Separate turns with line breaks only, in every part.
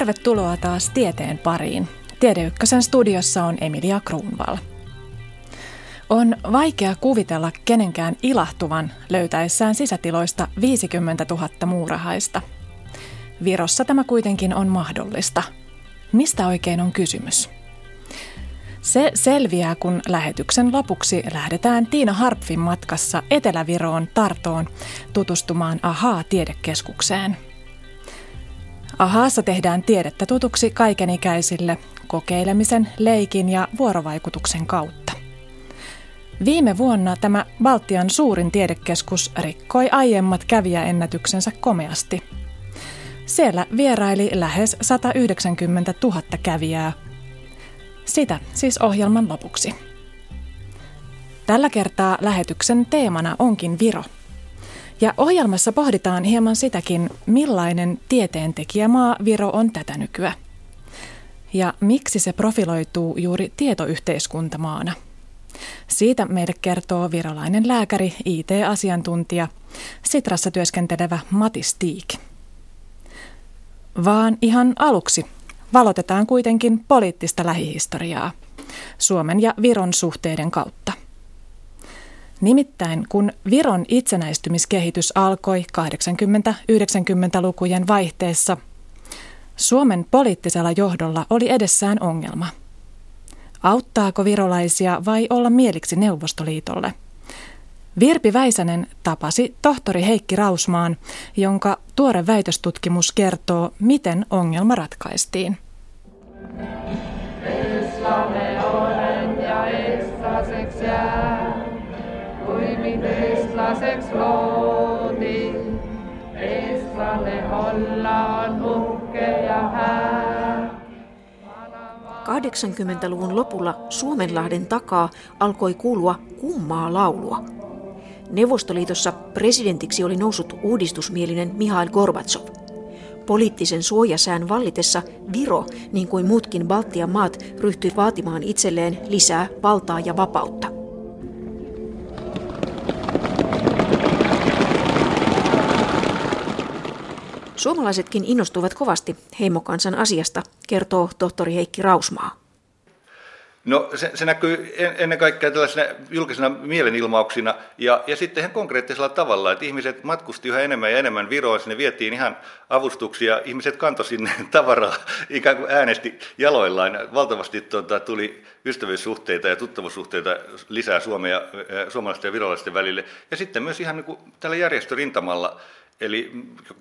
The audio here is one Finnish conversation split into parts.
Tervetuloa taas tieteen pariin. Tiede Ykkösen studiossa on Emilia Kruunvall. On vaikea kuvitella kenenkään ilahtuvan löytäessään sisätiloista 50 000 muurahaista. Virossa tämä kuitenkin on mahdollista. Mistä oikein on kysymys? Se selviää, kun lähetyksen lopuksi lähdetään Tiina Harpfin matkassa Etelä-Viroon Tartoon tutustumaan AHA-tiedekeskukseen. AHAssa tehdään tiedettä tutuksi kaikenikäisille kokeilemisen, leikin ja vuorovaikutuksen kautta. Viime vuonna tämä Baltian suurin tiedekeskus rikkoi aiemmat kävijäennätyksensä komeasti. Siellä vieraili lähes 190 000 kävijää. Sitä siis ohjelman lopuksi. Tällä kertaa lähetyksen teemana onkin Viro. Ja ohjelmassa pohditaan hieman sitäkin, millainen tieteentekijämaa Viro on tätä nykyä. Ja miksi se profiloituu juuri tietoyhteiskuntamaana. Siitä meille kertoo virolainen lääkäri, IT-asiantuntija, Sitrassa työskentelevä Matti Stiig. Vaan ihan aluksi valotetaan kuitenkin poliittista lähihistoriaa Suomen ja Viron suhteiden kautta. Nimittäin kun Viron itsenäistymiskehitys alkoi 80-90-lukujen vaihteessa, Suomen poliittisella johdolla oli edessään ongelma. Auttaako virolaisia vai olla mieliksi Neuvostoliitolle? Virpi Väisänen tapasi tohtori Heikki Rausmaan, jonka tuore väitöstutkimus kertoo, miten ongelma ratkaistiin.
Eestlaseks loodi, eestlalle olla on uhke ja hää.
80-luvun lopulla Suomenlahden takaa alkoi kuulua kummaa laulua. Neuvostoliitossa presidentiksi oli noussut uudistusmielinen Mihail Gorbatsov. Poliittisen suojasään vallitessa Viro, niin kuin muutkin Baltian maat, ryhtyi vaatimaan itselleen lisää valtaa ja vapautta. Suomalaisetkin innostuivat kovasti heimokansan asiasta, kertoo tohtori Heikki Rausmaa.
No se näkyy ennen kaikkea tällaisena julkisena mielenilmauksina ja sitten ihan konkreettisella tavalla, että ihmiset matkusti yhä enemmän ja enemmän Viroon, sinne vietiin ihan avustuksia, ihmiset kantoi sinne tavaraa, ikään kuin äänesti jaloillaan. Valtavasti tuli ystävyyssuhteita ja tuttavuussuhteita lisää suomalaisten ja virolaisten välille ja sitten myös ihan niin kuin tällä järjestörintamalla. Eli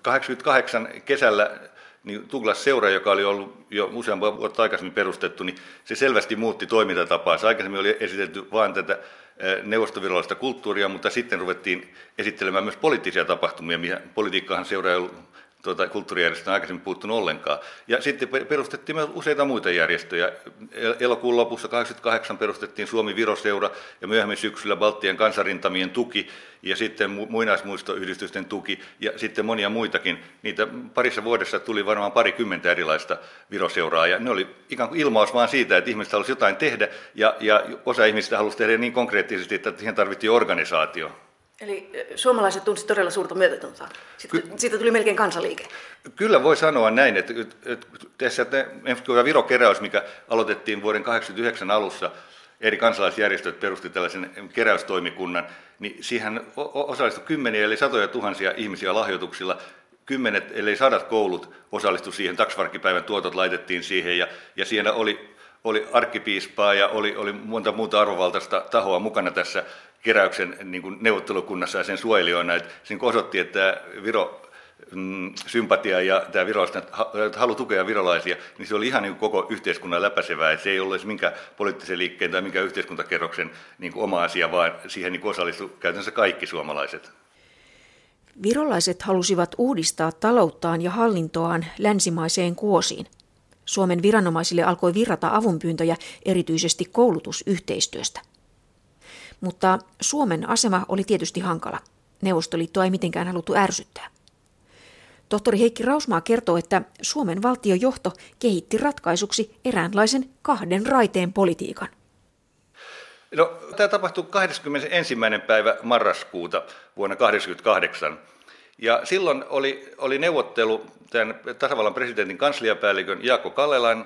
88 kesällä niin Douglas-seura, joka oli ollut jo useamman vuotta aikaisemmin perustettu, niin se selvästi muutti toimintatapaa. Se aikaisemmin oli esitelty vain tätä neuvostovirolaista kulttuuria, mutta sitten ruvettiin esittelemään myös poliittisia tapahtumia, mihin politiikkahan seura ei ollut kulttuurijärjestöön aikaisemmin puuttunut ollenkaan. Ja sitten perustettiin myös useita muita järjestöjä. Elokuun lopussa 1988 perustettiin Suomi-Viro-seura ja myöhemmin syksyllä Baltian kansanrintamien tuki ja sitten muinaismuistoyhdistysten tuki ja sitten monia muitakin. Niitä parissa vuodessa tuli varmaan 20 erilaista Viro-seuraa ja ne oli ikään kuin ilmaus vaan siitä, että ihmiset halusi jotain tehdä ja osa ihmisistä halusi tehdä niin konkreettisesti, että siihen tarvittiin organisaatio.
Eli suomalaiset tunsivat todella suurta myötätuntoa. Siitä tuli melkein kansanliike.
Kyllä voi sanoa näin, että tässä Viro-keräys, mikä aloitettiin vuoden 1989 alussa, eri kansalaisjärjestöt perusti tällaisen keräystoimikunnan, niin siihen osallistui kymmeniä eli satoja tuhansia ihmisiä lahjoituksilla. Kymmenet, ellei sadat koulut osallistui siihen, taksvarkkipäivän tuotot laitettiin siihen ja siinä oli arkkipiispaa ja oli monta muuta arvovaltaista tahoa mukana tässä keräyksen niin kuin neuvottelukunnassa ja sen suojelijoina. Se osoitti, että tämä Viro-sympatia ja tämä virolaisten halu tukea virolaisia, niin se oli ihan niin kuin koko yhteiskunnan läpäisevää. Että se ei ollut minkään poliittisen liikkeen tai minkään yhteiskuntakerroksen niin kuin oma asia, vaan siihen niin osallistui käytännössä kaikki suomalaiset.
Virolaiset halusivat uudistaa talouttaan ja hallintoaan länsimaiseen kuosiin. Suomen viranomaisille alkoi virrata avunpyyntöjä erityisesti koulutusyhteistyöstä. Mutta Suomen asema oli tietysti hankala. Neuvostoliittoa ei mitenkään haluttu ärsyttää. Tohtori Heikki Rausmaa kertoo, että Suomen valtiojohto kehitti ratkaisuksi eräänlaisen kahden raiteen politiikan.
No, tämä tapahtui 21. päivä marraskuuta vuonna 1988. Ja silloin oli neuvottelu tämän tasavallan presidentin kansliapäällikön Jaakko Kallelan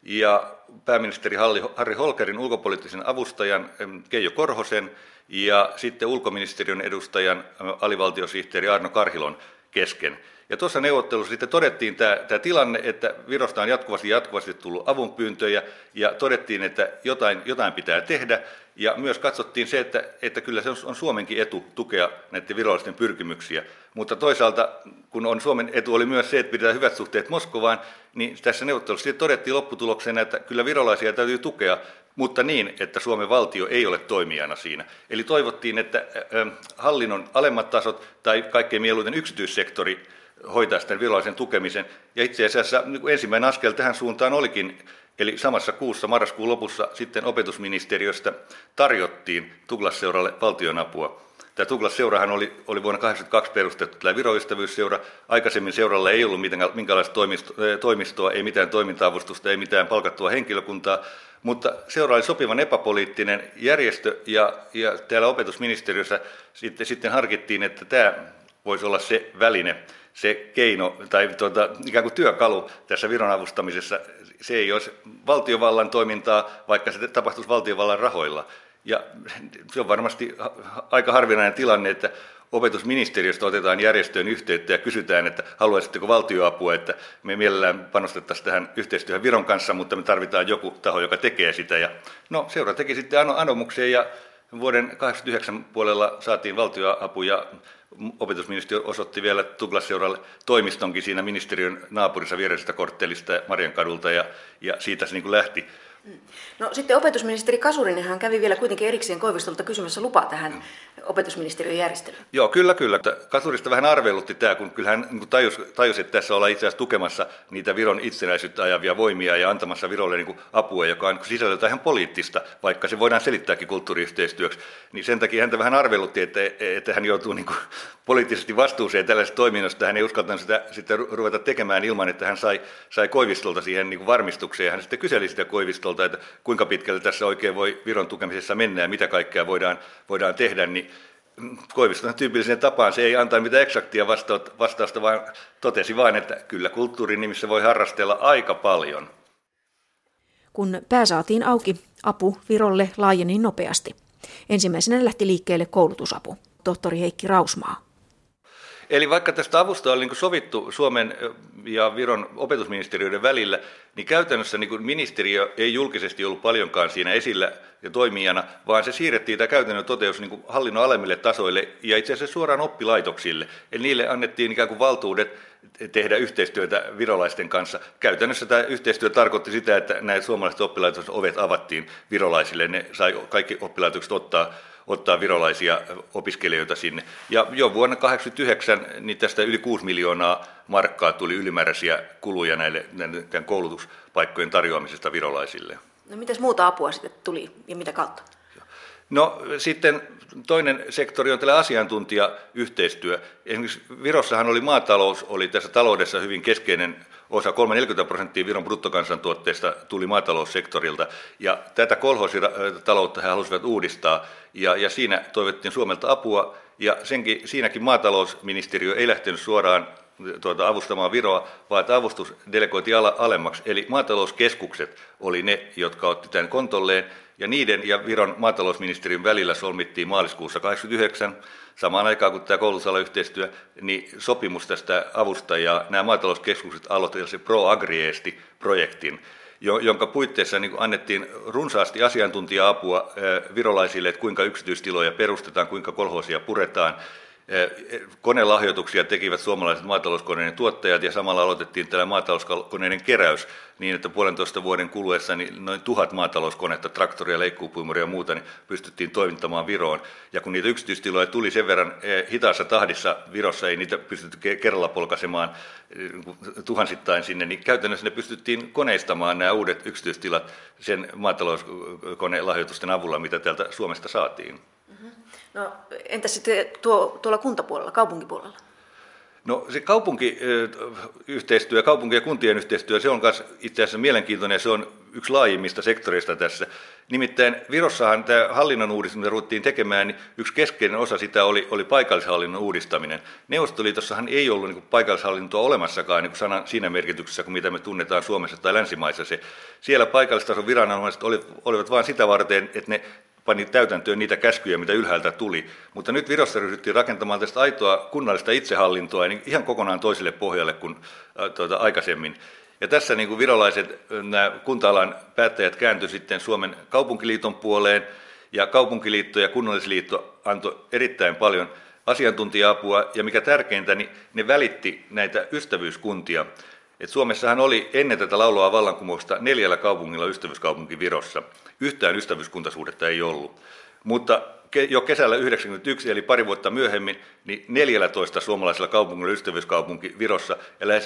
ja pääministeri Harri Holkerin ulkopoliittisen avustajan Keijo Korhosen ja sitten ulkoministeriön edustajan alivaltiosihteeri Arno Karhilon kesken. Ja tuossa neuvottelussa sitten todettiin tämä tilanne, että Virosta on jatkuvasti tullut avunpyyntöjä ja todettiin, että jotain pitää tehdä. Ja myös katsottiin se, että kyllä se on Suomenkin etu tukea näiden virallisten pyrkimyksiä. Mutta toisaalta, kun Suomen etu oli myös se, että pidetään hyvät suhteet Moskovaan, niin tässä neuvottelussa sitten todettiin lopputuloksena, että kyllä virolaisia täytyy tukea, mutta niin, että Suomen valtio ei ole toimijana siinä. Eli toivottiin, että hallinnon alemmat tasot tai kaikkein mieluiten yksityissektori hoitaa tämän virallisen tukemisen. Ja itse asiassa ensimmäinen askel tähän suuntaan olikin, eli samassa kuussa, marraskuun lopussa, sitten opetusministeriöstä tarjottiin Douglas-seuralle valtionapua. Tämä Douglas-seurahan oli vuonna 1982 perustettu, tämä Viro-ystävyysseura. Aikaisemmin seuralla ei ollut minkäänlaista toimistoa, ei mitään toiminta-avustusta, ei mitään palkattua henkilökuntaa, mutta seura oli sopivan epäpoliittinen järjestö ja täällä opetusministeriössä sitten harkittiin, että tämä voisi olla se väline, se keino tai ikään kuin työkalu tässä Viron avustamisessa. Se ei olisi valtiovallan toimintaa, vaikka se tapahtuisi valtiovallan rahoilla. Ja se on varmasti aika harvinainen tilanne, että opetusministeriöstä otetaan järjestöön yhteyttä ja kysytään, että haluaisitteko valtioapua, että me mielellään panostettaisiin tähän yhteistyöhön Viron kanssa, mutta me tarvitaan joku taho, joka tekee sitä. Ja seura teki sitten anomuksen ja vuoden 1989 puolella saatiin valtioapu ja opetusministeriö osoitti vielä Douglas-seuralle toimistonkin siinä ministeriön naapurissa viereisestä korttelista Mariankadulta ja siitä se niin kuin lähti.
No sitten opetusministeri Kasurinenhan kävi vielä kuitenkin erikseen Koivistolta kysymässä lupaa tähän opetusministeriön järjestelyyn.
Joo, kyllä. Kasurista vähän arvelutti tämä, kun kyllähän niin tajusi, että tässä ollaan itse asiassa tukemassa niitä Viron itsenäisyyttä ajavia voimia ja antamassa Virolle niin kuin apua, joka on sisällöltään ihan poliittista, vaikka se voidaan selittääkin kulttuuriyhteistyöksi. Niin sen takia häntä vähän arvelutti, että hän joutuu niin kuin poliittisesti vastuuseen tällaisesta toiminnasta. Hän ei uskaltanut sitä sitten ruveta tekemään ilman, että hän sai Koivistolta siihen niin kuin varmistukseen. Ja hän sitten kyseli sitä Koivistolta, että kuinka pitkälle tässä oikein voi Viron tukemisessa mennä ja mitä kaikkea voidaan tehdä, niin Koiviston tyypilliseen tapaan se ei antaa mitään eksaktia vastausta, vaan totesi vain, että kyllä kulttuurin nimissä voi harrastella aika paljon.
Kun pää saatiin auki, apu Virolle laajeni nopeasti. Ensimmäisenä lähti liikkeelle koulutusapu. Tohtori Heikki Rausmaa.
Eli vaikka tästä avusta oli sovittu Suomen ja Viron opetusministeriöiden välillä, niin käytännössä ministeriö ei julkisesti ollut paljonkaan siinä esillä ja toimijana, vaan se siirrettiin tämä käytännön toteutus hallinnon alemmille tasoille ja itse asiassa suoraan oppilaitoksille. Eli niille annettiin ikään kuin valtuudet tehdä yhteistyötä virolaisten kanssa. Käytännössä tämä yhteistyö tarkoitti sitä, että näitä suomalaiset oppilaitokset ovet avattiin virolaisille. Ne sai kaikki oppilaitokset ottaa virolaisia opiskelijoita sinne. Ja jo vuonna 1989 niin tästä yli 6 miljoonaa markkaa tuli ylimääräisiä kuluja näiden koulutuspaikkojen tarjoamisesta virolaisille.
No mitäs muuta apua sitten tuli ja mitä kautta?
No sitten toinen sektori on tällä asiantuntijayhteistyö. Esimerkiksi Virossahan maatalous oli tässä taloudessa hyvin keskeinen osa, 30% Viron bruttokansantuotteesta tuli maataloussektorilta, ja tätä kolhoositaloutta he halusivat uudistaa, ja siinä toivottiin Suomelta apua, ja siinäkin maatalousministeriö ei lähtenyt suoraan avustamaan Viroa, vaan että avustus delegoitiin alemmaksi, eli maatalouskeskukset oli ne, jotka otti tämän kontolleen, ja niiden ja Viron maatalousministeriön välillä solmittiin maaliskuussa 1989, samaan aikaan kuin tämä koulutusalayhteistyö, niin sopimus tästä avusta, ja nämä maatalouskeskukset aloittivat se Pro Agriesti-projektin, jonka puitteissa annettiin runsaasti asiantuntija-apua virolaisille, että kuinka yksityistiloja perustetaan, kuinka kolhoosia puretaan. Konelahjoituksia tekivät suomalaiset maatalouskoneiden tuottajat ja samalla aloitettiin tällä maatalouskoneiden keräys niin, että 1,5 vuoden kuluessa niin noin 1000 maatalouskonetta, traktoria, leikkuupuimuria ja muuta niin pystyttiin toimittamaan Viroon. Ja kun niitä yksityistiloja tuli sen verran hitaassa tahdissa Virossa, ei niitä pystytty kerralla polkaisemaan tuhansittain sinne, niin käytännössä ne pystyttiin koneistamaan nämä uudet yksityistilat sen maatalouskoneelahjoitusten avulla, mitä täältä Suomesta saatiin.
No entäs sitten tuolla kuntapuolella, kaupunkipuolella?
No se kaupunkiyhteistyö, kaupunki- ja kuntien yhteistyö, se on myös itse asiassa mielenkiintoinen, se on yksi laajimmista sektoreista tässä. Nimittäin Virossahan tämä hallinnon uudistus, mitä ruvettiin tekemään, niin yksi keskeinen osa sitä oli paikallishallinnon uudistaminen. Neuvostoliitossahan ei ollut niin paikallishallintoa olemassakaan niin sanan siinä merkityksessä, kuin mitä me tunnetaan Suomessa tai länsimaissa. Siellä paikallistason viranomaiset olivat vain sitä varten, että ne pani täytäntöön niitä käskyjä, mitä ylhäältä tuli. Mutta nyt Virossa ryhdyttiin rakentamaan tästä aitoa kunnallista itsehallintoa niin ihan kokonaan toiselle pohjalle kuin aikaisemmin. Ja tässä niin kuin virolaiset nämä kunta-alan päättäjät kääntyivät sitten Suomen kaupunkiliiton puoleen, ja kaupunkiliitto ja kunnallisliitto antoi erittäin paljon asiantuntija-apua, ja mikä tärkeintä, niin ne välitti näitä ystävyyskuntia. Et Suomessahan oli ennen tätä lauloa vallankumousta 4 kaupungilla ystävyyskaupunki Virossa. Yhtään ystävyyskuntasuhdetta ei ollut. Mutta jo kesällä 1991, eli pari vuotta myöhemmin, niin 14 suomalaisella kaupungilla ystävyyskaupunki Virossa ja lähes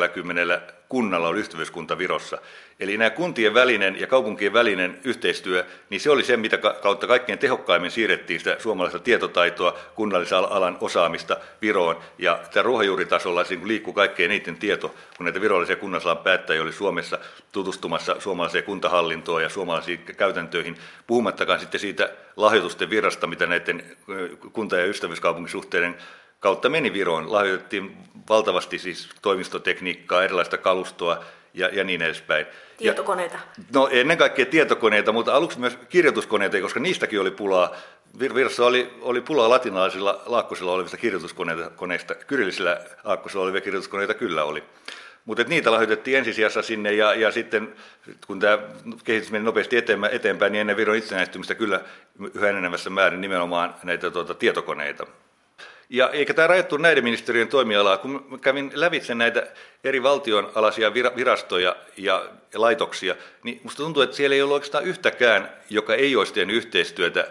90 kunnalla oli ystävyyskunta Virossa. Eli nämä kuntien välinen ja kaupunkien välinen yhteistyö, niin se oli se, mitä kautta kaikkein tehokkaimmin siirrettiin sitä suomalaista tietotaitoa, kunnallisen alan osaamista Viroon. Ja tämä ruohonjuuritasolla liikkui kaikkein eniten tieto, kun näitä virallisia kunnallisalan päättäjiä oli Suomessa tutustumassa suomalaiseen kuntahallintoon ja suomalaisiin käytäntöihin, puhumattakaan sitten siitä lahjoitusten virrasta, mitä näiden kunta- ja ystävyyskaupunkisuhteiden kautta meni Viroon. Lahjoitettiin valtavasti siis toimistotekniikkaa, erilaista kalustoa ja niin edespäin.
Tietokoneita?
No ennen kaikkea tietokoneita, mutta aluksi myös kirjoituskoneita, koska niistäkin oli pulaa. Virossa oli pulaa latinalaisilla aakkosilla olevista kirjoituskoneista, kyrillisillä aakkosilla olevia kirjoituskoneita kyllä oli. Mutta niitä lahjoitettiin ensisijassa sinne ja sitten kun tämä kehitys meni nopeasti eteenpäin, niin ennen Viron itsenäistymistä kyllä yhä enenevässä määrin nimenomaan näitä tietokoneita. Ja eikä tämä rajoittu näiden ministeriön toimialaa, kun kävin lävitse näitä eri valtionalaisia virastoja ja laitoksia, niin musta tuntuu, että siellä ei ollut oikeastaan yhtäkään, joka ei olisi tehnyt yhteistyötä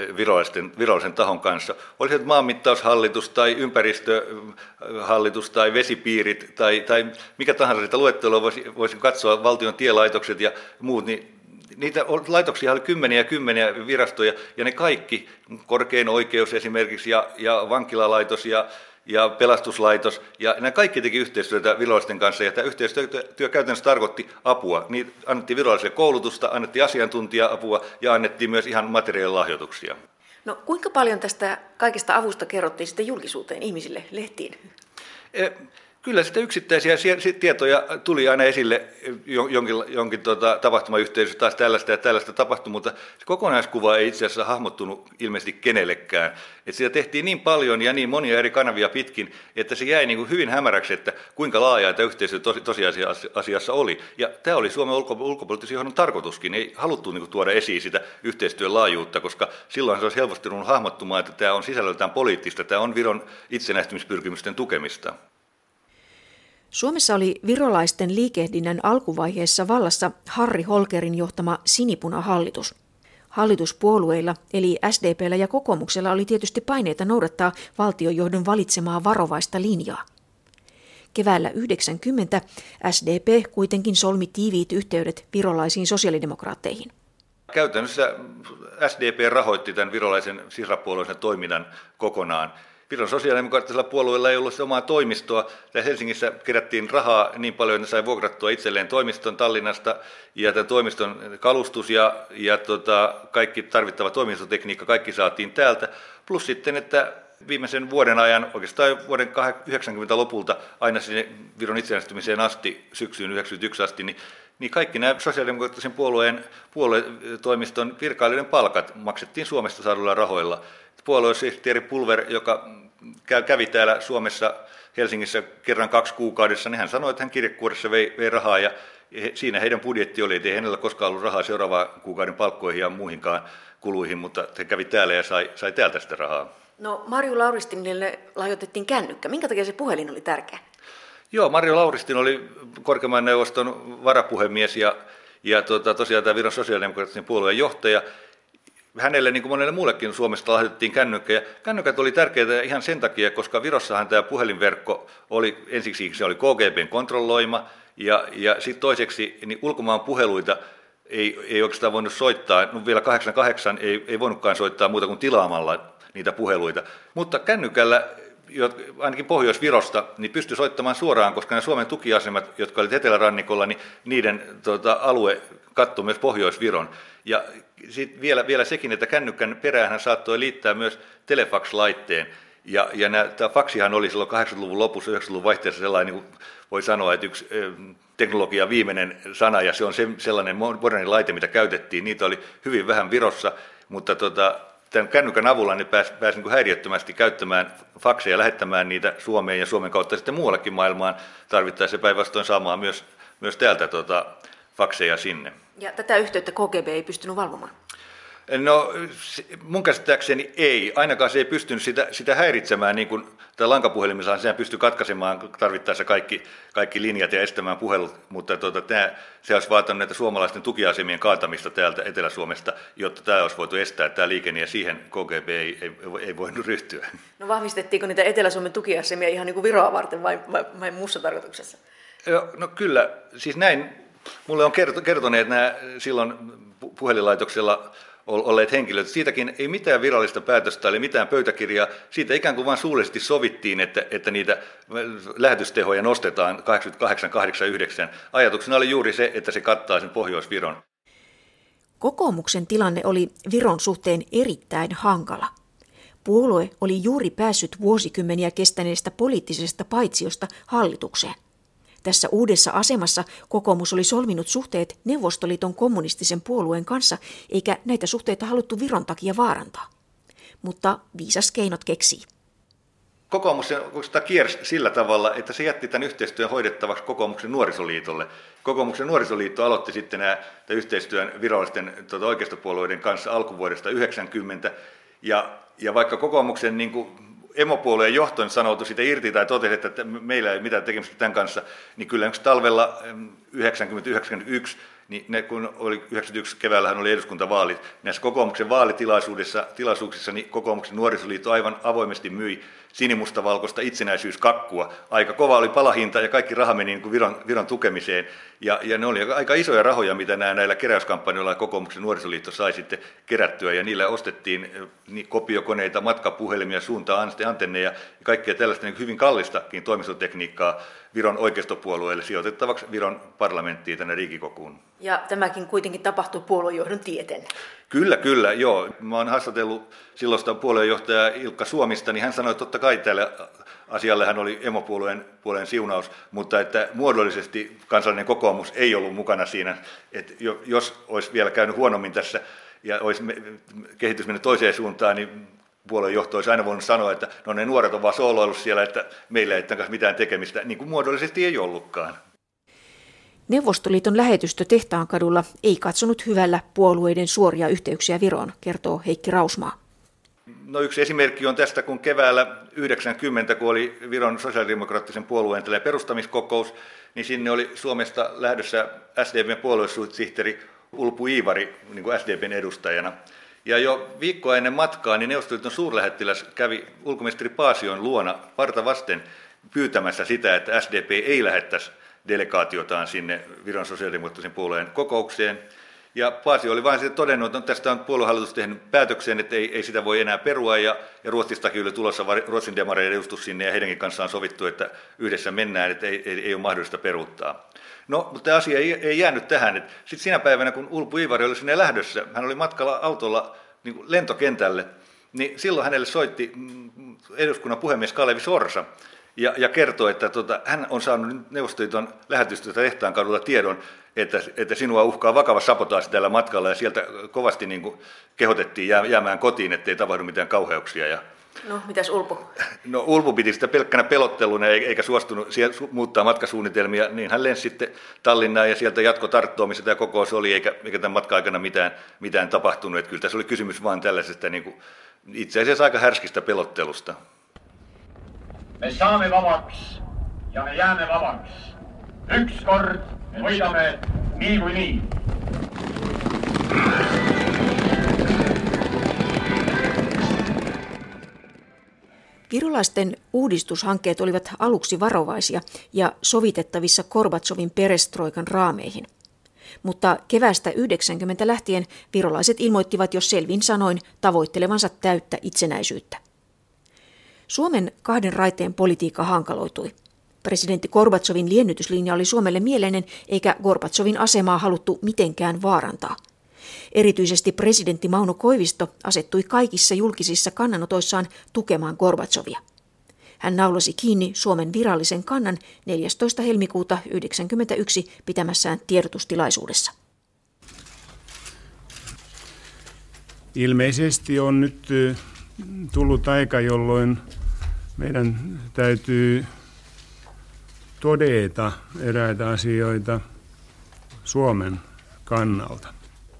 virallisen tahon kanssa. Olisi se maanmittaushallitus tai ympäristöhallitus tai vesipiirit tai mikä tahansa sitä luettelua voisi katsoa, valtion tielaitokset ja muut, niin niitä laitoksia oli kymmeniä virastoja, ja ne kaikki, korkein oikeus esimerkiksi, ja vankilalaitos, ja pelastuslaitos, ja nämä kaikki teki yhteistyötä virallisten kanssa, ja tämä yhteistyö käytännössä tarkoitti apua. Niin annettiin viralliselle koulutusta, annettiin asiantuntija-apua, ja annettiin myös ihan materiaalilahjoituksia.
No kuinka paljon tästä kaikesta avusta kerrottiin sitten julkisuuteen ihmisille, lehtiin?
Kyllä sitä yksittäisiä tietoja tuli aina esille jonkin tapahtumayhteisössä, taas tällaista tapahtui, mutta se kokonaiskuva ei itse asiassa hahmottunut ilmeisesti kenellekään. Että sitä tehtiin niin paljon ja niin monia eri kanavia pitkin, että se jäi niin kuin hyvin hämäräksi, että kuinka laajaa tämä yhteistyö tosiasiassa oli. Ja tämä oli Suomen ulkopoliittisen johdon tarkoituskin. Ei haluttu niin kuin tuoda esiin sitä yhteistyön laajuutta, koska silloin se olisi helposti ruvennut hahmottumaan, että tämä on sisällöltään poliittista, tämä on Viron itsenäistymispyrkimysten tukemista.
Suomessa oli virolaisten liikehdinnän alkuvaiheessa vallassa Harri Holkerin johtama sinipunahallitus. Hallituspuolueilla eli SDP:llä ja kokoomuksella oli tietysti paineita noudattaa valtionjohdon valitsemaa varovaista linjaa. Keväällä 1990 SDP kuitenkin solmi tiiviit yhteydet virolaisiin sosiaalidemokraatteihin.
Käytännössä SDP rahoitti tämän virolaisen sisäpuolueisen toiminnan kokonaan. Viron sosiaalidemokraattisella puolueella ei ollut omaa toimistoa. Helsingissä kerättiin rahaa niin paljon, että sai vuokrattua itselleen toimiston Tallinnasta, ja tämän toimiston kalustus ja kaikki tarvittava toimistotekniikka, kaikki saatiin täältä. Plus sitten, että viimeisen vuoden ajan, oikeastaan vuoden 1990 lopulta aina sinne Viron itsenäistymiseen asti, syksyyn 1991 asti, niin kaikki nämä sosiaalidemokraattisen puoluetoimiston virkailijoiden palkat maksettiin Suomesta saaduilla rahoilla. Puoluesihteeri Pulver, joka kävi täällä Suomessa Helsingissä kerran 2 kuukaudessa, niin hän sanoi, että hän kirjekuoressa vei rahaa, ja siinä heidän budjetti oli, ettei hänellä koskaan ollut rahaa seuraavaan kuukauden palkkoihin ja muihinkaan kuluihin, mutta he kävi täällä ja sai täältä sitä rahaa.
No Marju Lauristinille lahjoitettiin kännykkä. Minkä takia se puhelin oli tärkeä?
Joo, Marju Lauristin oli korkeimman neuvoston varapuhemies ja tosiaan tämä Viron sosiaalidemokraattisen puolueen johtaja. Hänelle, niin kuin monelle muullekin Suomesta, lahjoitettiin kännykkä. Ja kännykät oli tärkeitä ihan sen takia, koska Virossahan tämä puhelinverkko oli, ensiksi se oli KGB:n kontrolloima, ja sitten toiseksi niin ulkomaan puheluita ei oikeastaan voinut soittaa. No vielä 88 ei voinutkaan soittaa muuta kuin tilaamalla niitä puheluita. Mutta kännykällä ainakin Pohjois-Virosta, niin pystyi soittamaan suoraan, koska ne Suomen tukiasemat, jotka olivat etelärannikolla, niin niiden alue kattoi myös Pohjois-Viron. Ja sitten vielä sekin, että kännykän perään saattoi liittää myös telefax-laitteen. Ja tämä faksihan oli silloin 80-luvun lopussa, 90-luvun vaihteessa sellainen, niin voi sanoa, että yksi teknologian viimeinen sana, ja se on sellainen moderni laite, mitä käytettiin. Niitä oli hyvin vähän Virossa, mutta tämän kännykän avulla ne pääsi niin häiriöttömästi käyttämään fakseja ja lähettämään niitä Suomeen ja Suomen kautta sitten muuallekin maailmaan tarvittaessa päinvastoin saamaan myös täältä fakseja sinne.
Ja tätä yhteyttä KGB ei pystynyt valvomaan?
No mun käsittääkseni ei, ainakaan se ei pystynyt sitä häiritsemään, niin kuin lankapuhelimissa sehän pystyi katkaisemaan tarvittaessa kaikki linjat ja estämään puhelut, mutta se olisi vaatinut näitä suomalaisten tukiasemien kaatamista täältä Etelä-Suomesta, jotta tämä olisi voitu estää tämä liikenne, ja siihen KGB ei voinut ryhtyä. No
vahvistettiinko niitä Etelä-Suomen tukiasemia ihan niin kuin Viroa varten vai muussa tarkoituksessa?
No kyllä, siis näin mulle on kertoneet nämä silloin puhelinlaitoksella olleet henkilöt. Siitäkin ei mitään virallista päätöstä, eli mitään pöytäkirjaa. Siitä ikään kuin vain suullisesti sovittiin, että niitä lähetystehoja nostetaan 88-89. Ajatuksena oli juuri se, että se kattaa sen Pohjois-Viron.
Kokoomuksen tilanne oli Viron suhteen erittäin hankala. Puolue oli juuri päässyt vuosikymmeniä kestäneestä poliittisesta paitsiosta hallitukseen. Tässä uudessa asemassa kokoomus oli solminut suhteet Neuvostoliiton kommunistisen puolueen kanssa, eikä näitä suhteita haluttu Viron takia vaarantaa. Mutta viisas keinot keksii.
Kokoomus kiersi sillä tavalla, että se jätti tämän yhteistyön hoidettavaksi Kokoomuksen nuorisoliitolle. Kokoomuksen nuorisoliitto aloitti sitten tämän yhteistyön virallisten oikeistopuolueiden kanssa alkuvuodesta 1990, ja vaikka kokoomuksen niin kuin emopuolueen johto sanoutui siitä irti tai totesi, että meillä ei mitään tekemistä tämän kanssa, niin kyllä talvella 90-91, niin kun oli 91 keväällähän oli eduskuntavaalit, näissä kokoomuksen vaalitilaisuuksissa niin kokoomuksen nuorisoliitto aivan avoimesti myi sinimustavalkoista itsenäisyyskakkua. Aika kova oli palahinta ja kaikki raha meni niin kuin Viron tukemiseen. Ja ne oli aika isoja rahoja, mitä näillä keräyskampanjoilla kokoomuksen nuorisoliitto sai sitten kerättyä. Ja niillä ostettiin kopiokoneita, matkapuhelimia, suunta-antenneja ja kaikkea tällaista niin hyvin kallistakin toimistotekniikkaa Viron oikeistopuolueelle sijoitettavaksi Viron parlamenttiin tänne Riikikokuun.
Ja tämäkin kuitenkin tapahtui puoluejohdon tieten.
Kyllä, joo. Mä oon haastatellut silloista puoluejohtajaa Ilkka Suomista, niin hän sanoi, että totta kai tällä asialle hän oli emopuolueen siunaus, mutta että muodollisesti kansallinen kokoomus ei ollut mukana siinä, että jos olisi vielä käynyt huonommin tässä ja olisi kehitys mennyt toiseen suuntaan, niin puoluejohto olisi aina voinut sanoa, että no ne nuoret on vaan sooloillut siellä, että meillä ei ole mitään tekemistä, niin kuin muodollisesti ei ollutkaan.
Neuvostoliiton lähetystö Tehtaankadulla ei katsonut hyvällä puolueiden suoria yhteyksiä Viroon, kertoo Heikki Rausmaa.
No yksi esimerkki on tästä, kun keväällä 1990, kun oli Viron sosiaalidemokraattisen puolueen perustamiskokous, niin sinne oli Suomesta lähdössä SDP:n puoluesuhtsihteeri Ulpu Iivari niin kuin SDP:n edustajana. Ja jo viikkoa ennen matkaa niin Neuvostoliiton suurlähettiläs kävi ulkoministeri Paasion luona parta vasten pyytämässä sitä, että SDP ei lähettäisi delegaatiotaan sinne Viron sosiaalidemokraattisen puolueen kokoukseen. Ja Paasio oli vain todennut, että tästä on puoluehallitus tehnyt päätöksen, että ei sitä voi enää perua, ja Ruotsistakin oli tulossa Ruotsin demareiden edustus sinne, ja heidänkin kanssaan sovittu, että yhdessä mennään, että ei ole mahdollista peruuttaa. No, mutta tämä asia ei jäänyt tähän. Sitten siinä päivänä, kun Ulpu Iivari oli sinne lähdössä, hän oli matkalla autolla niin kuin lentokentälle, niin silloin hänelle soitti eduskunnan puhemies Kalevi Sorsa, ja kertoi, että hän on saanut Neuvostoliiton lähetystöltä Tehtaankadulla tiedon, että sinua uhkaa vakava sabotaasi tällä matkalla, ja sieltä kovasti niin kuin kehotettiin jäämään kotiin, ettei tapahdu mitään kauheuksia.
No, mitäs Ulpu?
No, Ulpu piti sitä pelkkänä pelotteluna eikä suostunut muuttaa matkasuunnitelmia, niin hän lensi sitten Tallinnaan ja sieltä jatko Tarttuun, missä tämä kokous oli, eikä tämän matkan-aikana mitään tapahtunut. Että kyllä tässä oli kysymys vain tällaisesta niin kuin, itse asiassa aika härskistä pelottelusta.
Me saamme vabaks ja me jäämme vabaks. Ykskord me võidame niikuinii.
Virolaisten uudistushankkeet olivat aluksi varovaisia ja sovitettavissa Gorbatsovin perestroikan raameihin. Mutta keväästä 90 lähtien virolaiset ilmoittivat jo selvin sanoin tavoittelevansa täyttä itsenäisyyttä. Suomen kahden raiteen politiikka hankaloitui. Presidentti Gorbatsovin liennytyslinja oli Suomelle mieleinen, eikä Gorbatsovin asemaa haluttu mitenkään vaarantaa. Erityisesti presidentti Mauno Koivisto asettui kaikissa julkisissa kannanotoissaan tukemaan Gorbatsovia. Hän naulasi kiinni Suomen virallisen kannan 14. helmikuuta 1991 pitämässään tiedotustilaisuudessa.
Ilmeisesti on nyt tullut aika, jolloin meidän täytyy todeta eräitä asioita Suomen kannalta.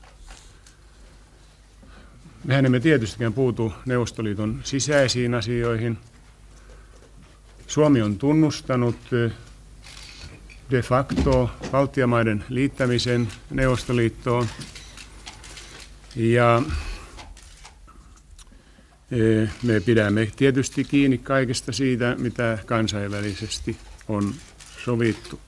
Mehän emme tietystikään puutu Neuvostoliiton sisäisiin asioihin. Suomi on tunnustanut de facto Baltiamaiden liittämisen Neuvostoliittoon ja me pidämme tietysti kiinni kaikesta siitä, mitä kansainvälisesti on sovittu.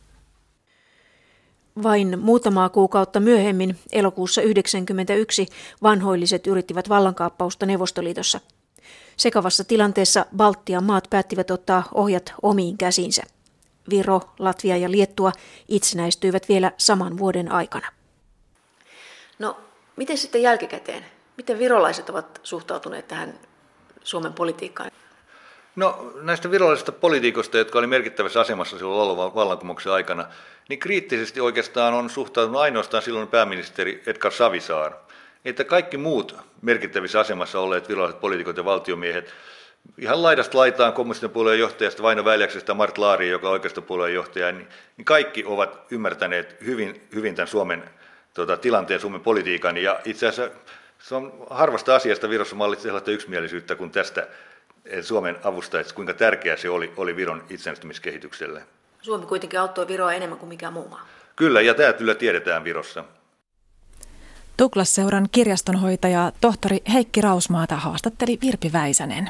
Vain muutamaa kuukautta myöhemmin, elokuussa 1991, vanhoilliset yrittivät vallankaappausta Neuvostoliitossa. Sekavassa tilanteessa Baltian maat päättivät ottaa ohjat omiin käsiinsä. Viro, Latvia ja Liettua itsenäistyivät vielä saman vuoden aikana. No, miten sitten jälkikäteen? Miten virolaiset ovat suhtautuneet tähän Suomen politiikkaan?
No näistä virallisista poliitikoista, jotka oli merkittävässä asemassa silloin vallankumouksen aikana, niin kriittisesti oikeastaan on suhtautunut ainoastaan silloin pääministeri Edgar Savisaar. Että kaikki muut merkittävissä asemassa olleet viralliset poliitikot ja valtiomiehet, ihan laidasta laitaan kommunistisen puolueen johtajasta Vaino Väljäksestä Mart Laariin, joka on oikeistopuolueen johtaja, niin kaikki ovat ymmärtäneet hyvin tämän Suomen tilanteen, Suomen politiikan. Ja itse asiassa se on harvasta asiasta Virossa mallitsee sellaista yksimielisyyttä kuin tästä Suomen avusta, että kuinka tärkeä se oli Viron itsenäistymiskehitykselle.
Suomi kuitenkin auttoi Viroa enemmän kuin mikään muu maa.
Kyllä, ja tämä kyllä tiedetään Virossa.
Douglas-seuran kirjastonhoitaja tohtori Heikki Rausmaata haastatteli Virpi Väisänen.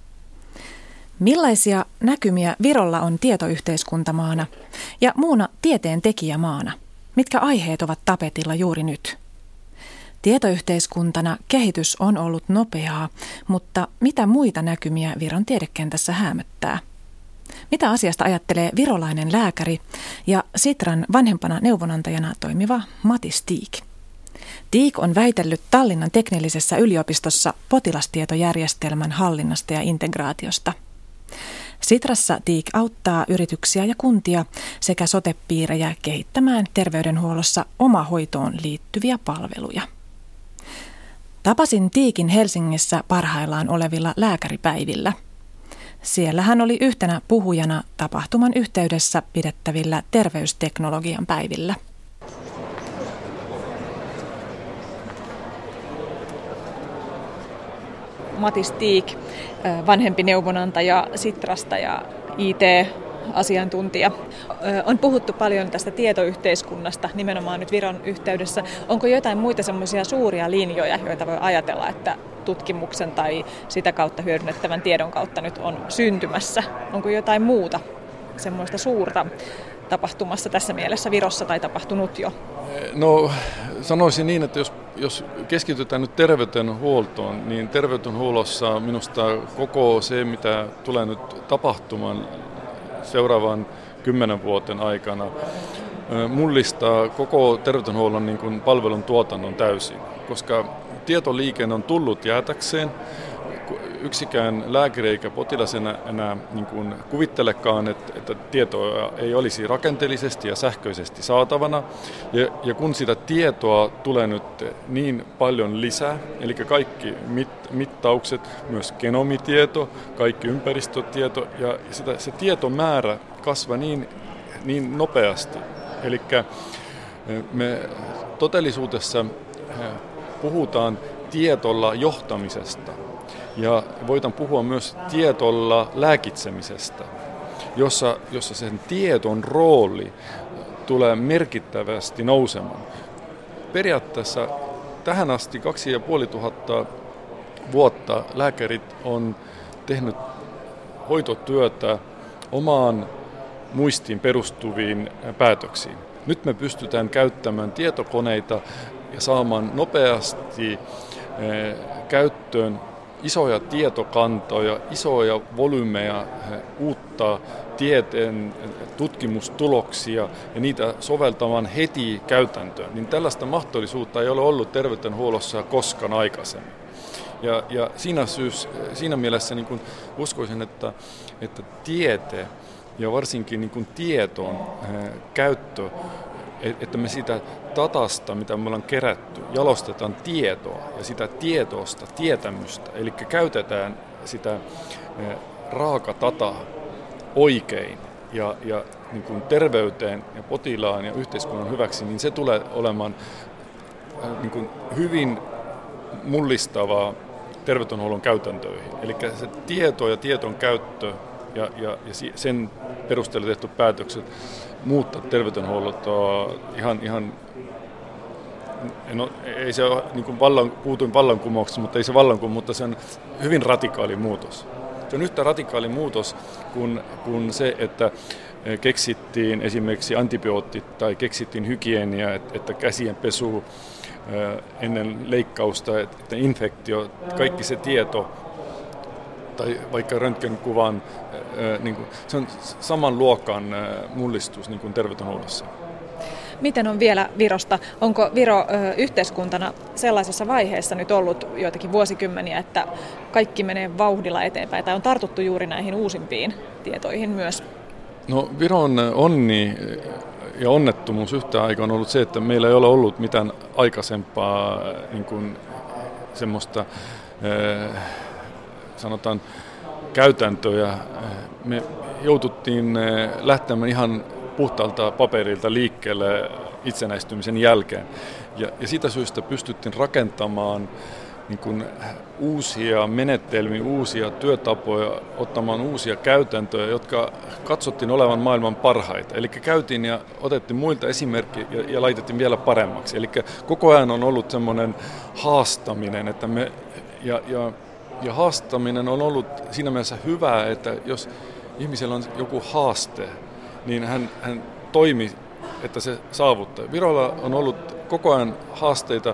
Millaisia näkymiä Virolla on tietoyhteiskuntamaana ja muuna tieteen tekijämaana? Mitkä aiheet ovat tapetilla juuri nyt? Tietoyhteiskuntana kehitys on ollut nopeaa, mutta mitä muita näkymiä Viron tiedekentässä häämöttää? Mitä asiasta ajattelee virolainen lääkäri ja Sitran vanhempana neuvonantajana toimiva Matti Stiig? Stiig on väitellyt Tallinnan teknillisessä yliopistossa potilastietojärjestelmän hallinnasta ja integraatiosta. Sitrassa Stiig auttaa yrityksiä ja kuntia sekä sote-piirejä kehittämään terveydenhuollossa omahoitoon liittyviä palveluja. Tapasin Stiigin Helsingissä parhaillaan olevilla lääkäripäivillä. Siellä hän oli yhtenä puhujana tapahtuman yhteydessä pidettävillä terveysteknologian päivillä. Matti Stiig, vanhempi neuvonantaja Sitrasta ja IT-asiantuntija. On puhuttu paljon tästä tietoyhteiskunnasta nimenomaan nyt Viron yhteydessä. Onko jotain muita semmoisia suuria linjoja, joita voi ajatella, että tutkimuksen tai sitä kautta hyödynnettävän tiedon kautta nyt on syntymässä? Onko jotain muuta semmoista suurta tapahtumassa tässä mielessä Virossa tai tapahtunut jo?
No sanoisin niin, että jos keskitytään nyt terveydenhuoltoon, niin terveydenhuollossa minusta koko se, mitä tulee nyt tapahtumaan seuraavan 10 vuoden aikana, mullistaa koko terveydenhuollon niin kuin palvelun tuotannon täysin, koska tietoliikenne on tullut jäätäkseen. Yksikään lääkäri eikä potilas enää niin kuin kuvittelekaan, että tietoa ei olisi rakenteellisesti ja sähköisesti saatavana. Ja kun sitä tietoa tulee nyt niin paljon lisää, eli kaikki mittaukset, myös genomitieto, kaikki ympäristötieto ja se tietomäärä kasvaa niin nopeasti. Eli me todellisuudessa puhutaan tietolla johtamisesta. Ja voidaan puhua myös tietolla lääkitsemisestä, jossa sen tiedon rooli tulee merkittävästi nousemaan. Periaatteessa tähän asti 2500 vuotta lääkärit on tehnyt hoitotyötä omaan muistiin perustuviin päätöksiin. Nyt me pystytään käyttämään tietokoneita ja saamaan nopeasti käyttöön isoja tietokantoja, isoja volyymeja uutta tieteen tutkimustuloksia ja niitä soveltamaan heti käytäntöön, niin tällaista mahdollisuutta ei ole ollut terveydenhuollossa koskaan aikaisemmin. Ja siinä mielessä niin kuin uskoisin, että tiede ja varsinkin niin kuin tiedon käyttö, että me sitä datasta, mitä me ollaan kerätty, jalostetaan tietoa ja sitä tietoista, tietämystä, eli käytetään sitä raakadataa oikein ja niin kuin terveyteen ja potilaan ja yhteiskunnan hyväksi, niin se tulee olemaan niin kuin hyvin mullistavaa terveydenhuollon käytäntöihin. Eli se tieto ja tieton käyttö ja sen perusteella tehty päätökset muuttaa terveydenhuoltoa ihan no, ei se ole niin kuin puutuin vallankumouksessa, mutta ei se mutta se on hyvin radikaali muutos. Se on yhtä radikaali muutos kuin se, että keksittiin esimerkiksi antibiootit tai keksittiin hygienia, että käsien pesu ennen leikkausta, että infektio, kaikki se tieto tai vaikka röntgenkuvan, niin kuin, se on saman luokan mullistus niin kuin terveydenhuollossa.
Miten on vielä Virosta? Onko Viro yhteiskuntana sellaisessa vaiheessa nyt ollut joitakin vuosikymmeniä, että kaikki menee vauhdilla eteenpäin tai on tartuttu juuri näihin uusimpiin tietoihin myös?
No Viron onni ja onnettomuus yhtä aikaa on ollut se, että meillä ei ole ollut mitään aikaisempaa niin kuin semmoista sanotaan käytäntöjä. Me joututtiin lähtemään ihan puhtaalta paperilta liikkeelle itsenäistymisen jälkeen. Ja siitä syystä pystyttiin rakentamaan niin kuin uusia menetelmiä, uusia työtapoja, ottamaan uusia käytäntöjä, jotka katsottiin olevan maailman parhaita. Eli käytiin ja otettiin muilta esimerkki ja laitettiin vielä paremmaksi. Eli koko ajan on ollut semmoinen haastaminen, että ja haastaminen on ollut siinä mielessä hyvää, että jos ihmisellä on joku haaste, niin hän toimi, että se saavuttaa. Virolla on ollut koko ajan haasteita,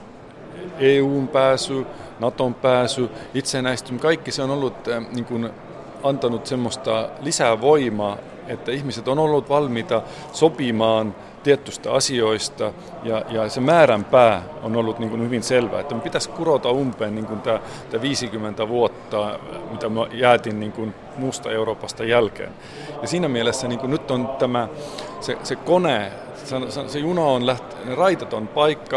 EU:n pääsy, Naton pääsy, itsenäistyminen, kaikki se on ollut niin kuin antanut semmoista lisää voimaa, että ihmiset on ollut valmiita sopimaan tietystä asioista ja se määränpää on ollut niin kuin hyvin selvää, että me pitäisi kurota umpeen niin kuin tämä 50 vuotta, mitä me jäätiin niin kuin muusta Euroopasta jälkeen. Ja siinä mielessä niin kuin nyt on tämä, se kone, se juna on ne raitat on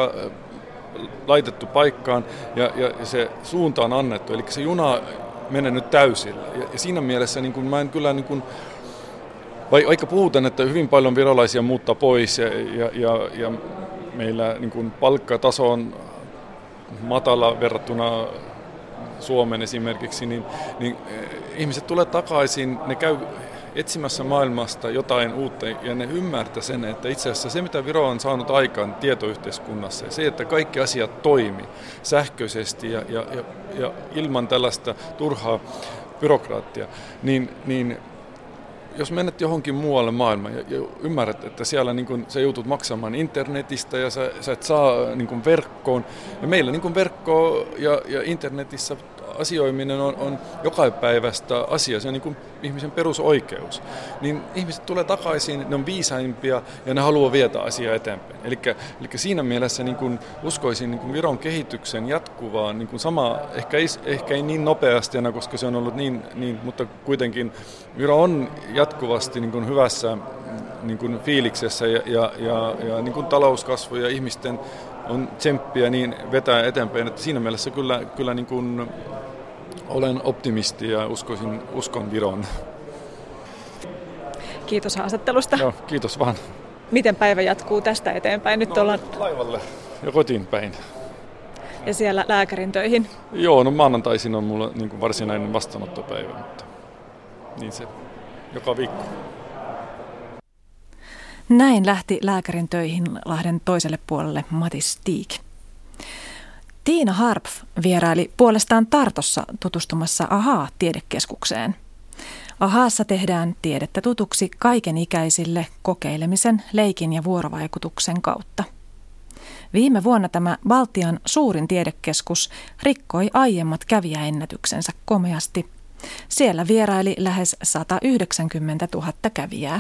laitettu paikkaan ja se suunta on annettu, eli se juna menee nyt täysillä. Ja siinä mielessä niin kuin mä en kyllä niin kuin vaikka puhutaan, että hyvin paljon virolaisia muuttaa pois ja meillä niin kuin palkkataso on matala verrattuna Suomen esimerkiksi, niin ihmiset tulee takaisin, ne käy etsimässä maailmasta jotain uutta ja ne ymmärtää sen, että itse asiassa se mitä Viro on saanut aikaan tietoyhteiskunnassa ja se, että kaikki asiat toimii sähköisesti ja ilman tällaista turhaa byrokraattia, niin jos menet johonkin muualle maailmaan ja ymmärrät, että siellä niin kun sä joutut maksamaan internetistä ja sä et saa niin kun verkkoon. Ja meillä niin kun verkko ja internetissä asioiminen on jokapäiväistä asiaa, se on niin kuin ihmisen perusoikeus. Niin ihmiset tulee takaisin, ne on viisaimpia ja ne haluaa viedä asiaa eteenpäin. Eli siinä mielessä niin kuin uskoisin niin kuin Viron kehityksen jatkuvaa, niin kuin sama, ehkä ei niin nopeasti enää, koska se on ollut niin, mutta kuitenkin Viro on jatkuvasti niin kuin hyvässä niin kuin fiiliksessä ja niin kuin talouskasvu ja ihmisten on tsemppiä niin vetää eteenpäin, että siinä mielessä kyllä niin kuin olen optimisti ja uskon Viron.
Kiitos haastattelusta.
Joo, kiitos vaan.
Miten päivä jatkuu tästä eteenpäin? Nyt ollaan
laivalle ja kotiin päin.
Ja siellä lääkärin töihin?
Joo, no maanantaisin on mulla niin kuin varsinainen vastaanottopäivä, mutta niin se joka viikko.
Näin lähti lääkärin töihin Lahden toiselle puolelle Matti Stiig. Tiina Harpf vieraili puolestaan Tartossa tutustumassa AHA-tiedekeskukseen. AHAassa tehdään tiedettä tutuksi kaikenikäisille kokeilemisen, leikin ja vuorovaikutuksen kautta. Viime vuonna tämä Baltian suurin tiedekeskus rikkoi aiemmat kävijäennätyksensä komeasti. Siellä vieraili lähes 190 000 kävijää.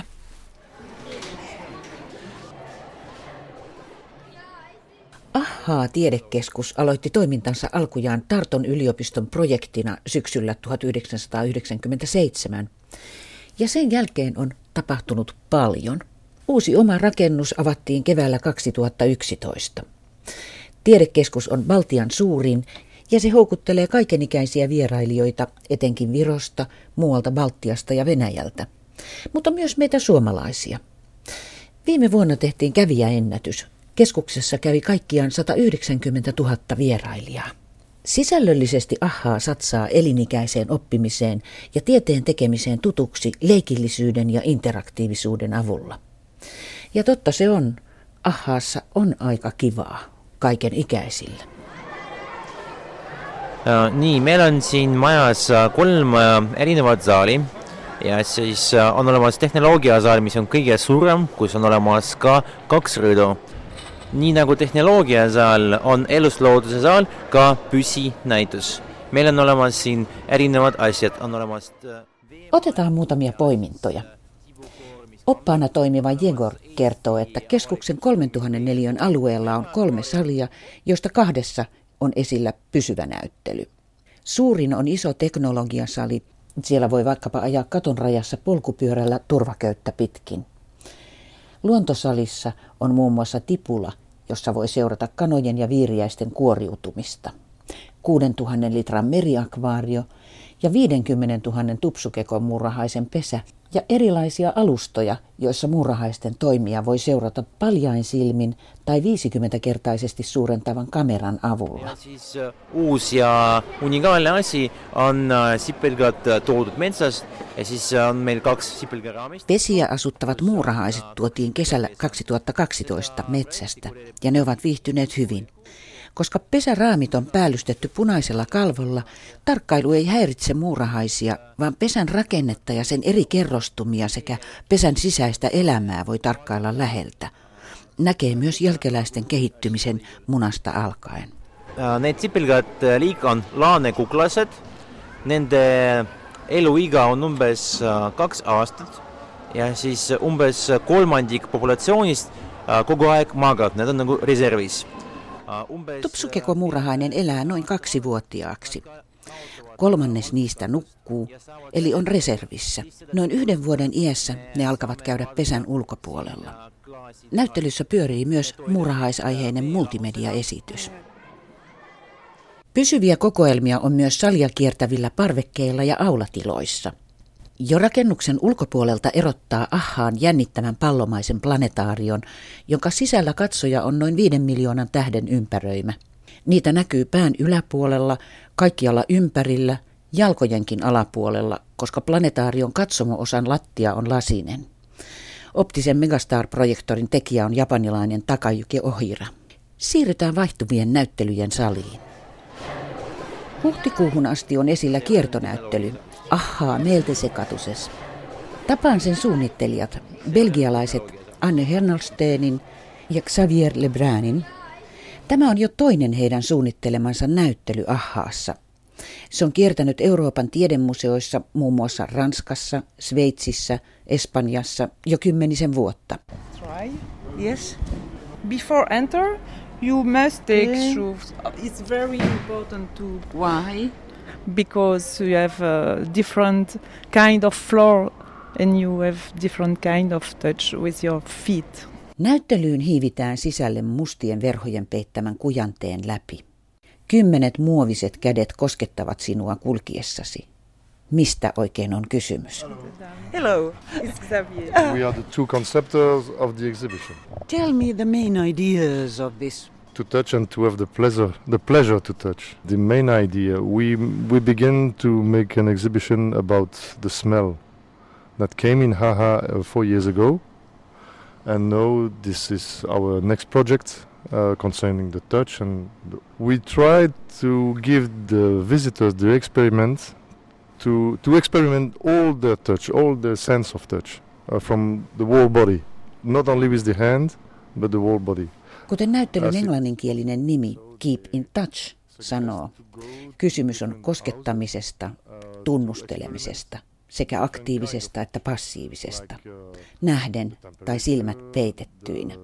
Tiedekeskus aloitti toimintansa alkujaan Tarton yliopiston projektina syksyllä 1997. Ja sen jälkeen on tapahtunut paljon. Uusi oma rakennus avattiin keväällä 2011. Tiedekeskus on Baltian suurin ja se houkuttelee kaikenikäisiä vierailijoita etenkin Virosta, muualta Baltiasta ja Venäjältä, mutta myös meitä suomalaisia. Viime vuonna tehtiin kävijäennätys. Keskuksessa kävi kaikkiaan 190 000 vierailijaa. Sisällöllisesti satsaa elinikäiseen oppimiseen ja tieteen tekemiseen tutuksi leikillisyyden ja interaktiivisuuden avulla. Ja totta se on, on aika kivaa kaiken ikäisille.
Nii, meil on siin majas 3 erinevat saali ja siis on olemas tehnoloogiasaal, mis on kõige suurem, kus on olemas ka 2 rõdu. Nii nagu tehnoloogiasaal on eluslooduse saal ka püsinäitus. Meillä on olemas siin erinevat asiat. On olemas...
Otetaan muutamia poimintoja. Oppaana toimiva Jegor kertoo, että keskuksen 3000 neliön alueella on 3 salia, joista 2 on esillä pysyvä näyttely. Suurin on iso teknologiasali. Siellä voi vaikkapa ajaa katon rajassa polkupyörällä turvaköyttä pitkin. Luontosalissa on muun muassa tipula, jossa voi seurata kanojen ja viiriäisten kuoriutumista. 6000 litran meriakvaario ja 50 000 tupsukekon muurahaisen pesä ja erilaisia alustoja, joissa muurahaisten toimia voi seurata paljain silmin tai 50-kertaisesti suurentavan kameran avulla.
Ja siis uusi ja unikaalne asi on sipelgad toodud metsast ja siis on meil 2 sipelgaraamista.
Pesiä asuttavat muurahaiset tuotiin kesällä 2012 metsästä ja ne ovat viihtyneet hyvin. Koska pesäraamit on päällystetty punaisella kalvolla, tarkkailu ei häiritse muurahaisia, vaan pesän rakennetta ja sen eri kerrostumia sekä pesän sisäistä elämää voi tarkkailla läheltä. Näkee myös jälkeläisten kehittymisen munasta alkaen.
Need sipelgad liik on laanekuklased. Nende eluiga on umbes 2 aastat ja siis umbes 1/3 populatsioonist kogu aeg magab. Need on nagu reservis.
Tupsukeko-muurahainen elää noin 2-vuotiaaksi. 1/3 niistä nukkuu, eli on reservissä. Noin 1 vuoden iässä ne alkavat käydä pesän ulkopuolella. Näyttelyssä pyörii myös muurahaisaiheinen multimediaesitys. Pysyviä kokoelmia on myös salia kiertävillä parvekkeilla ja aulatiloissa. Jo rakennuksen ulkopuolelta erottaa jännittävän pallomaisen planetaarion, jonka sisällä katsoja on noin 5 miljoonan tähden ympäröimä. Niitä näkyy pään yläpuolella, kaikkialla ympärillä, jalkojenkin alapuolella, koska planetaarion katsomo-osan lattia on lasinen. Optisen Megastar-projektorin tekijä on japanilainen Takayuki Ohira. Siirrytään vaihtuvien näyttelyjen saliin. Huhtikuuhun asti on esillä kiertonäyttely. Meeltesekatuses. Tapaan sen suunnittelijat, belgialaiset Anne Hernalstenin ja Xavier Lebrunin. Tämä on jo toinen heidän suunnittelemansa näyttely Se on kiertänyt Euroopan tiedemuseoissa muun muassa Ranskassa, Sveitsissä, Espanjassa jo 10 vuotta.
Try. Yes. Before enter, you must take shoes. It's very important to...
Why?
Because you have a different kind of floor and you have different kind of touch with your feet.
Näyttelyyn hiivitään sisälle mustien verhojen peittämän kujanteen läpi. 10 muoviset kädet koskettavat sinua kulkiessasi. Mistä oikein on kysymys?
Hello, it's Xavier.
We are the 2 conceptors of the exhibition.
Tell me the main ideas of this.
To touch and to have the pleasure to touch. The main idea, we begin to make an exhibition about the smell that came in 4 years ago, and now this is our next project concerning the touch, and we try to give the visitors the experiment to experiment all the touch, all the sense of touch from the whole body, not only with the hand, but the whole body.
Kuten näyttelyn englanninkielinen nimi Keep in Touch sanoo, kysymys on koskettamisesta, tunnustelemisesta, sekä aktiivisesta että passiivisesta, nähden tai silmät peitettyinä.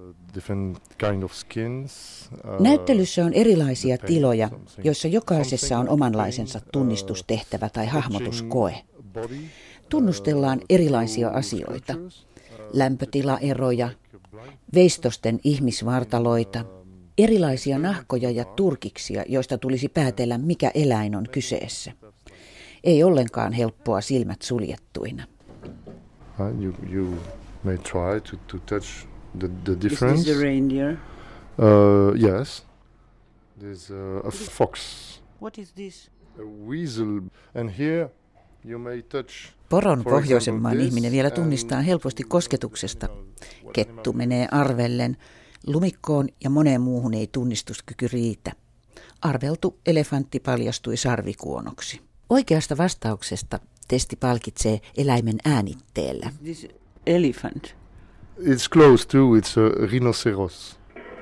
Näyttelyssä on erilaisia tiloja, joissa jokaisessa on omanlaisensa tunnistustehtävä tai hahmotuskoe. Tunnustellaan erilaisia asioita, lämpötilaeroja, veistosten ihmisvartaloita, erilaisia nahkoja ja turkiksia, joista tulisi päätellä, mikä eläin on kyseessä. Ei ollenkaan helppoa silmät suljettuina.
You may try to touch the difference.
Is this a reindeer?
Yes. There's a fox.
What is this?
A weasel. And here you may touch.
Poron pohjoisemman ihminen vielä tunnistaa helposti kosketuksesta. Kettu menee arvellen. Lumikkoon ja moneen muuhun ei tunnistuskyky riitä. Arveltu elefantti paljastui sarvikuonoksi. Oikeasta vastauksesta testi palkitsee eläimen äänitteellä. This elephant.
It's close too. It's a rhinoceros.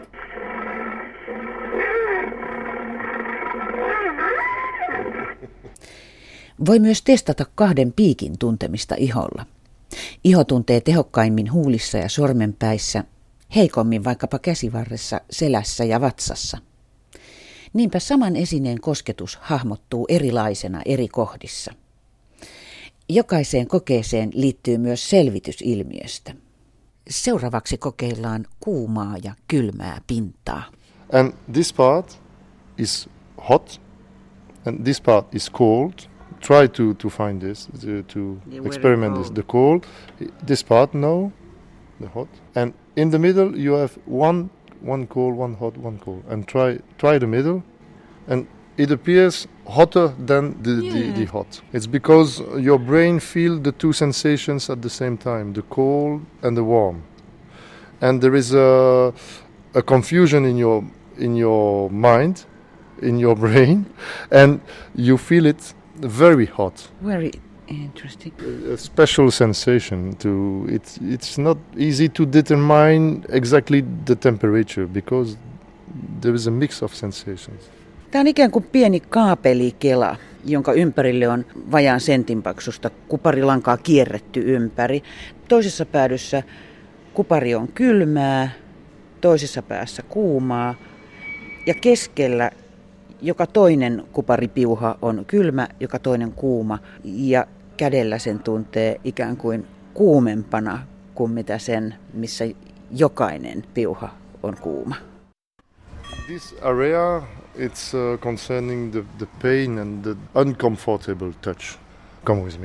Voi myös testata kahden piikin tuntemista iholla. Iho tuntee tehokkaimmin huulissa ja sormenpäissä, heikommin vaikkapa käsivarressa, selässä ja vatsassa. Niinpä saman esineen kosketus hahmottuu erilaisena eri kohdissa. Jokaiseen kokeeseen liittyy myös selvitys ilmiöstä. Seuraavaksi kokeillaan kuumaa ja kylmää pintaa.
And this part is hot and this part is cold. Try to find this, to experiment this. The cold, this part, no, the hot. And in the middle you have one cold, one hot, one cold. And try the middle. And it appears hotter than the hot. It's because your brain feels the two sensations at the same time, the cold and the warm. And there is a confusion in your mind, in your brain, and you feel it very hot.
Very interesting.
A special sensation. It's not easy to determine exactly the temperature because there is a mix of sensations.
Tämä on ikään kuin pieni kaapelikela, jonka ympärille on vajaan sentin paksusta kuparilankaa kierretty ympäri. Toisessa päädyssä kupari on kylmää, toisessa päässä kuumaa ja keskellä joka toinen kuparipiuha on kylmä, joka toinen kuuma ja kädellä sen tuntee ikään kuin kuumempana kuin mitä sen, missä jokainen piuha on kuuma.
This area, it's concerning the pain and the uncomfortable touch. Come with me.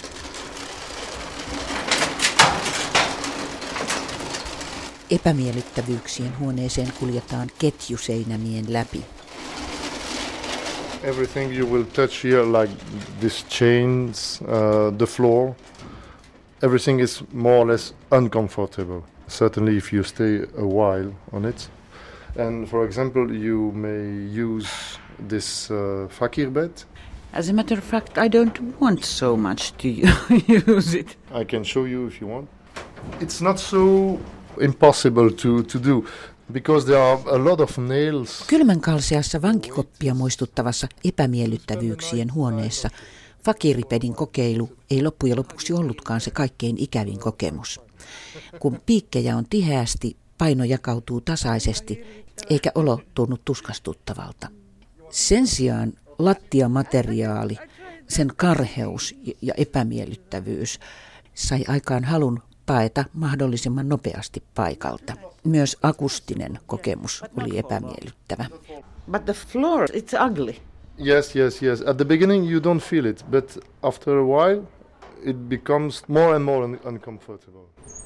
Epämiellyttävyyksien huoneeseen kuljetaan ketjuseinämien läpi.
Everything you will touch here, like these chains, the floor, everything is more or less uncomfortable. Certainly if you stay a while on it. And for example, you may use this fakir bed.
As a matter of fact, I don't want so much to use it.
I can show you if you want. It's not so impossible to do. Because there are a lot of nails.
Kylmän kalseassa vankikoppia muistuttavassa epämiellyttävyyksien huoneessa fakiripedin kokeilu ei loppujen lopuksi ollutkaan se kaikkein ikävin kokemus. Kun piikkejä on tiheästi, paino jakautuu tasaisesti, eikä olo tunnu tuskastuttavalta. Sen sijaan lattiamateriaali, sen karheus ja epämiellyttävyys sai aikaan halun paeta mahdollisimman nopeasti paikalta. Myös akustinen kokemus oli epämiellyttävä. But the floor, it's ugly.
Yes. At the beginning you don't feel it, but after a while it becomes more and more uncomfortable.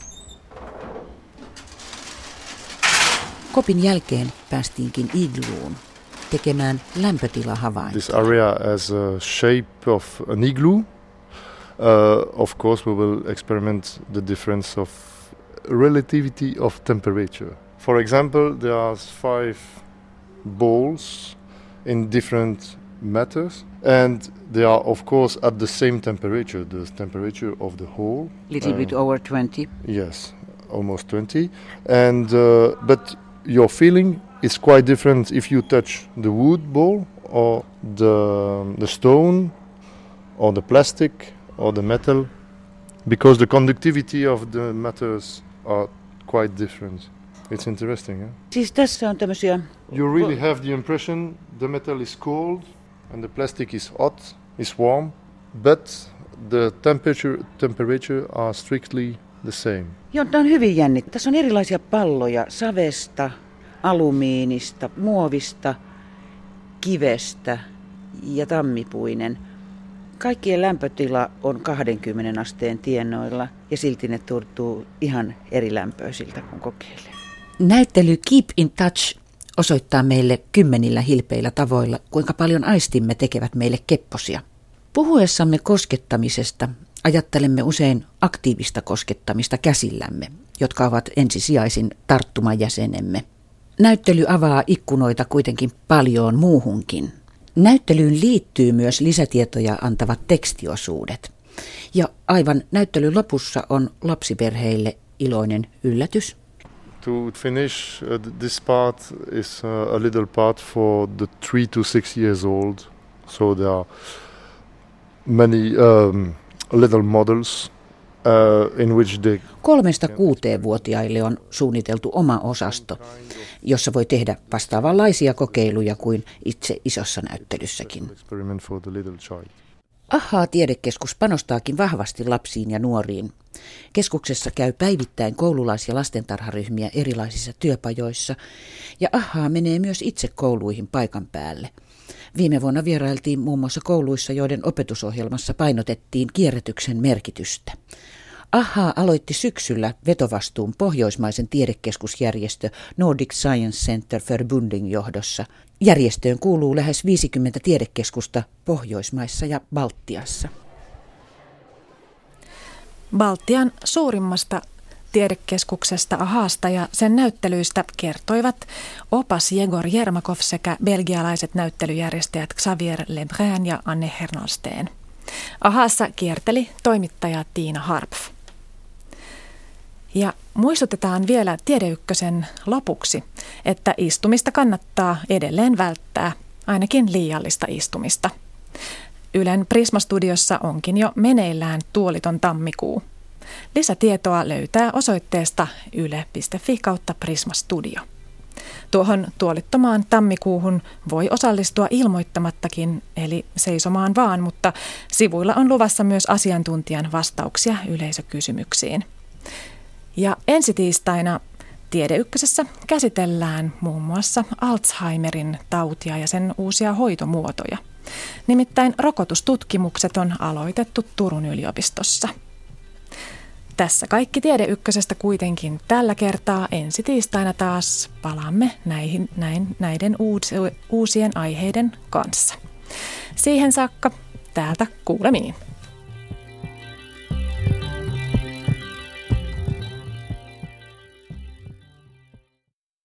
Kopin jälkeen päästiinkin igluun tekemään lämpötilahavaintoa.
This area has a shape of an igloo. Of course we will experiment the difference of relativity of temperature. For example, there are 5 balls in different matters and they are of course at the same temperature, the temperature of the hole.
Little bit over 20.
Yes, almost 20. And but your feeling is quite different if you touch the wood ball or the stone or the plastic or the metal, because the conductivity of the matters are quite different. It's interesting, eh?
Siis tässä on tämmöisiä...
You really have the impression the metal is cold and the plastic is hot, is warm, but the temperature are strictly the same.
Joo, tämä on hyvin jännittävää. Tässä on erilaisia palloja savesta, alumiinista, muovista, kivestä ja tammipuinen. Kaikkien lämpötila on 20 asteen tienoilla ja silti ne tuntuu ihan eri lämpöisiltä kuin kokeilee. Näyttely Keep in Touch osoittaa meille 10 hilpeillä tavoilla, kuinka paljon aistimme tekevät meille kepposia. Puhuessamme koskettamisesta ajattelemme usein aktiivista koskettamista käsillämme, jotka ovat ensisijaisin tarttumajäsenemme. Näyttely avaa ikkunoita kuitenkin paljon muuhunkin. Näyttelyyn liittyy myös lisätietoja antavat tekstiosuudet. Ja aivan näyttelyn lopussa on lapsiperheille iloinen yllätys.
To finish, this part is a little part for the 3 to 6 years old. So there are many little models in which they...
3–6-vuotiaille on suunniteltu oma osasto, jossa voi tehdä vastaavanlaisia kokeiluja kuin itse isossa näyttelyssäkin. Ahaa-tiedekeskus panostaakin vahvasti lapsiin ja nuoriin. Keskuksessa käy päivittäin koululais- ja lastentarharyhmiä erilaisissa työpajoissa, ja Ahaa menee myös itse kouluihin paikan päälle. Viime vuonna vierailtiin muun muassa kouluissa, joiden opetusohjelmassa painotettiin kierrätyksen merkitystä. Ahaa aloitti syksyllä vetovastuun pohjoismaisen tiedekeskusjärjestö Nordic Science Center Förbundin johdossa. Järjestöön kuuluu lähes 50 tiedekeskusta Pohjoismaissa ja Baltiassa.
Baltian suurimmasta tiedekeskuksesta Ahaasta ja sen näyttelyistä kertoivat opas Jegor Jermakov sekä belgialaiset näyttelyjärjestäjät Xavier Lebrun ja Anne Hernalsteen. Ahaassa kierteli toimittaja Tiina Harpf. Ja muistutetaan vielä Tiedeykkösen lopuksi, että istumista kannattaa edelleen välttää, ainakin liiallista istumista. Ylen Prisma-studiossa onkin jo meneillään tuoliton tammikuu. Lisätietoa löytää osoitteesta yle.fi/Prisma-studio. Tuohon tuolittomaan tammikuuhun voi osallistua ilmoittamattakin, eli seisomaan vaan, mutta sivuilla on luvassa myös asiantuntijan vastauksia yleisökysymyksiin. Ja ensi tiistaina Tiedeykkösessä käsitellään muun muassa Alzheimerin tautia ja sen uusia hoitomuotoja. Nimittäin rokotustutkimukset on aloitettu Turun yliopistossa. Tässä kaikki Tiedeykkösestä kuitenkin tällä kertaa. Ensi tiistaina taas palaamme näiden uusien aiheiden kanssa. Siihen saakka täältä kuulemiin.